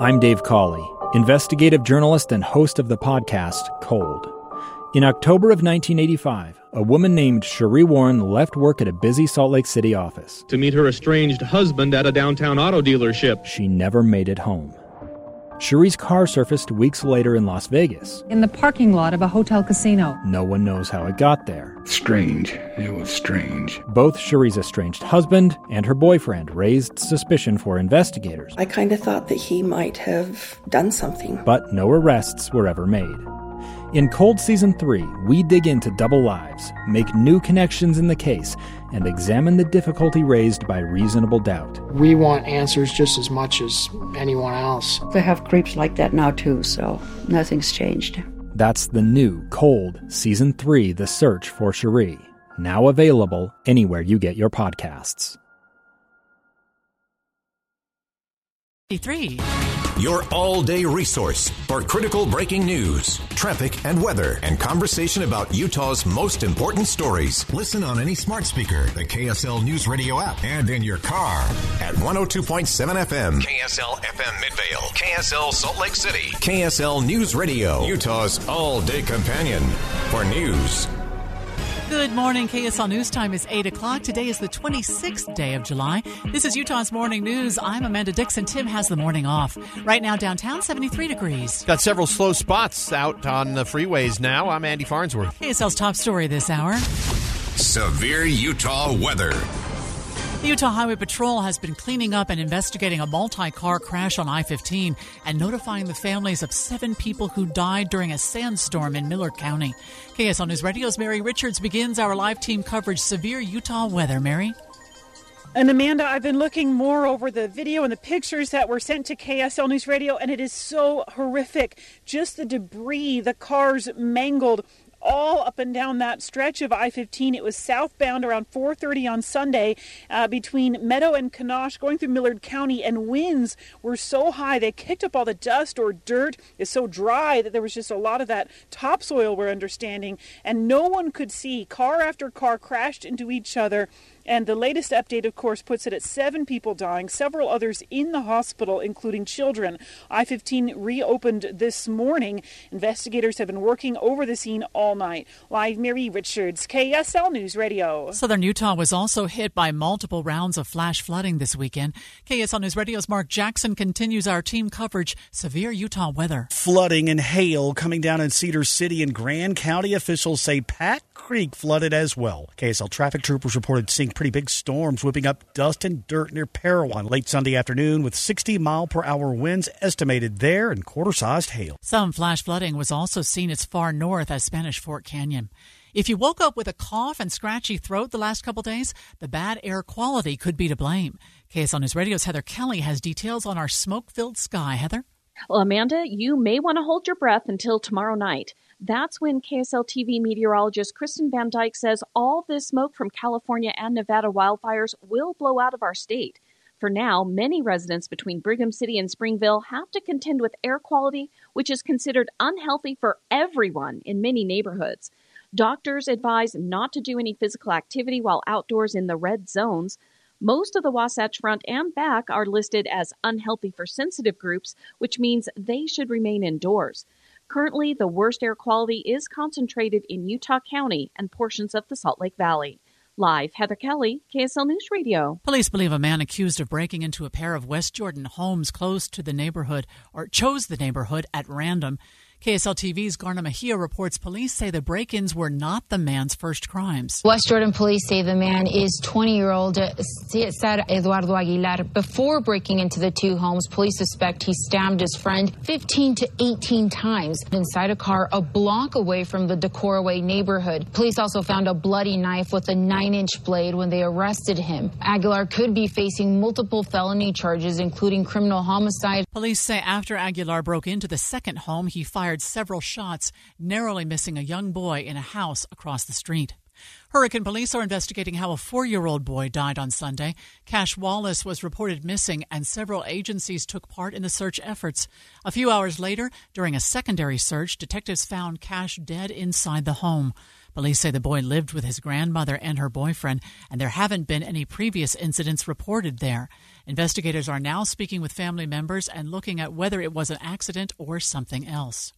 I'm Dave Cawley, investigative journalist and host of the podcast Cold. In October of 1985, a woman named Cherie Warren left work at a busy Salt Lake City office to meet her estranged husband at a downtown auto dealership. She never made it home. Cherie's car surfaced weeks later in Las Vegas. In the parking lot of a hotel casino. No one knows how it got there. Strange. It was strange. Both Cherie's estranged husband and her boyfriend raised suspicion for investigators. I kind of thought that he might have done something. But no arrests were ever made. In Cold Season 3, we dig into double lives, make new connections in the case, and examine the difficulty raised by reasonable doubt. We want answers just as much as anyone else. They have creeps like that now too, so nothing's changed. That's the new Cold Season 3, The Search for Cherie, now available anywhere you get your podcasts. Your all-day resource for critical breaking news, traffic and weather, and conversation about Utah's most important stories. Listen on any smart speaker, the KSL News Radio app, and in your car at 102.7 FM, KSL FM Midvale, KSL Salt Lake City, KSL News Radio, Utah's all-day companion for news. Good morning. KSL News Time is 8 o'clock. Today is the 26th day of July. This is Utah's Morning News. I'm Amanda Dixon. Tim has the morning off. Right now, downtown, 73 degrees. Got several slow spots out on the freeways now. I'm Andy Farnsworth. KSL's top story this hour. Severe Utah weather. The Utah Highway Patrol has been cleaning up and investigating a multi-car crash on I-15 and notifying the families of 7 people who died during a sandstorm in Millard County. KSL News Radio's Mary Richards begins our live team coverage. Severe Utah weather. Mary? And Amanda, I've been looking more over the video and the pictures that were sent to KSL News Radio, and it is so horrific. Just the debris, the cars mangled all up and down that stretch of I-15. It was southbound around 4:30 on Sunday between Meadow and Kanosh going through Millard County, and winds were so high they kicked up all the dust or dirt. It's so dry that there was just a lot of that topsoil, we're understanding, and no one could see. Car after car crashed into each other. And the latest update, of course, puts it at 7 people dying, several others in the hospital, including children. I-15 reopened this morning. Investigators have been working over the scene all night. Live, Mary Richards, KSL News Radio. Southern Utah was also hit by multiple rounds of flash flooding this weekend. KSL News Radio's Mark Jackson continues our team coverage. Severe Utah weather. Flooding and hail coming down in Cedar City and Grand County. Officials say Pat Creek flooded as well. KSL traffic troopers reported seeing pretty big storms whipping up dust and dirt near Parowan late Sunday afternoon with 60-mile-per-hour winds estimated there and quarter-sized hail. Some flash flooding was also seen as far north as Spanish Fort Canyon. If you woke up with a cough and scratchy throat the last couple days, the bad air quality could be to blame. KSL News Radio's Heather Kelly has details on our smoke-filled sky. Heather? Well, Amanda, you may want to hold your breath until tomorrow night. That's when KSL TV meteorologist Kristen Van Dyke says all this smoke from California and Nevada wildfires will blow out of our state. For now, many residents between Brigham City and Springville have to contend with air quality, which is considered unhealthy for everyone in many neighborhoods. Doctors advise not to do any physical activity while outdoors in the red zones. Most of the Wasatch Front and back are listed as unhealthy for sensitive groups, which means they should remain indoors. Currently, the worst air quality is concentrated in Utah County and portions of the Salt Lake Valley. Live, Heather Kelly, KSL News Radio. Police believe a man accused of breaking into a pair of West Jordan homes close to the neighborhood, or chose the neighborhood at random. KSL TV's Garna Mejia reports police say the break-ins were not the man's first crimes. West Jordan police say the man is 20-year-old Cesar Eduardo Aguilar. Before breaking into the 2 homes, police suspect he stabbed his friend 15 to 18 times inside a car a block away from the Decoraway neighborhood. Police also found a bloody knife with a 9-inch blade when they arrested him. Aguilar could be facing multiple felony charges, including criminal homicide. Police say after Aguilar broke into the second home, he fired several shots, narrowly missing a young boy in a house across the street. Hurricane police are investigating how a 4-year-old boy died on Sunday. Cash Wallace was reported missing, and several agencies took part in the search efforts. A few hours later, during a secondary search, detectives found Cash dead inside the home. Police say the boy lived with his grandmother and her boyfriend, and there haven't been any previous incidents reported there. Investigators are now speaking with family members and looking at whether it was an accident or something else.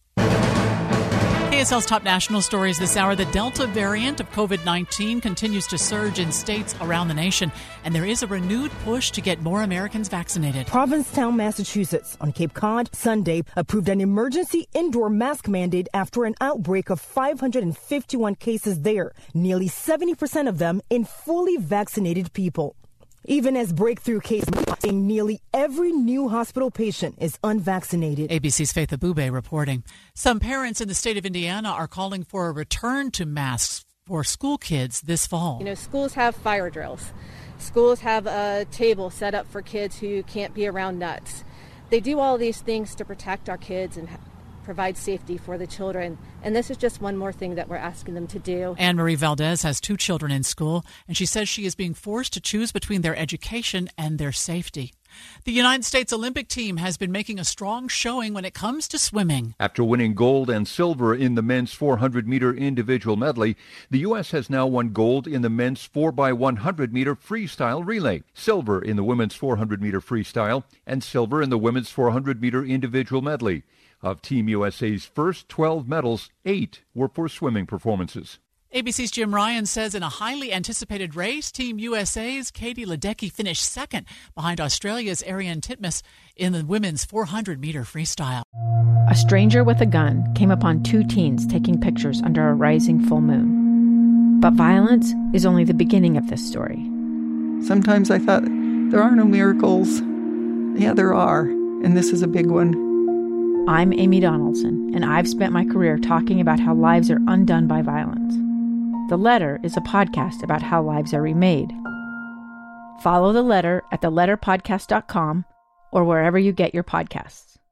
KSL's top national stories this hour. The Delta variant of COVID-19 continues to surge in states around the nation, and there is a renewed push to get more Americans vaccinated. Provincetown, Massachusetts, on Cape Cod, Sunday, approved an emergency indoor mask mandate after an outbreak of 551 cases there, nearly 70% of them in fully vaccinated people. Even as breakthrough cases, nearly every new hospital patient is unvaccinated. ABC's Faith Abube reporting. Some parents in the state of Indiana are calling for a return to masks for school kids this fall. Schools have fire drills. Schools have a table set up for kids who can't be around nuts. They do all these things to protect our kids and provide safety for the children. And this is just one more thing that we're asking them to do. Anne-Marie Valdez has 2 children in school, and she says she is being forced to choose between their education and their safety. The United States Olympic team has been making a strong showing when it comes to swimming. After winning gold and silver in the men's 400-meter individual medley, the U.S. has now won gold in the men's 4x100-meter freestyle relay, silver in the women's 400-meter freestyle, and silver in the women's 400-meter individual medley. Of Team USA's first 12 medals, 8 were for swimming performances. ABC's Jim Ryan says in a highly anticipated race, Team USA's Katie Ledecky finished second behind Australia's Ariane Titmus in the women's 400-meter freestyle. A stranger with a gun came upon 2 teens taking pictures under a rising full moon. But violence is only the beginning of this story. Sometimes I thought, there are no miracles. Yeah, there are, and this is a big one. I'm Amy Donaldson, and I've spent my career talking about how lives are undone by violence. The Letter is a podcast about how lives are remade. Follow The Letter at theletterpodcast.com or wherever you get your podcasts.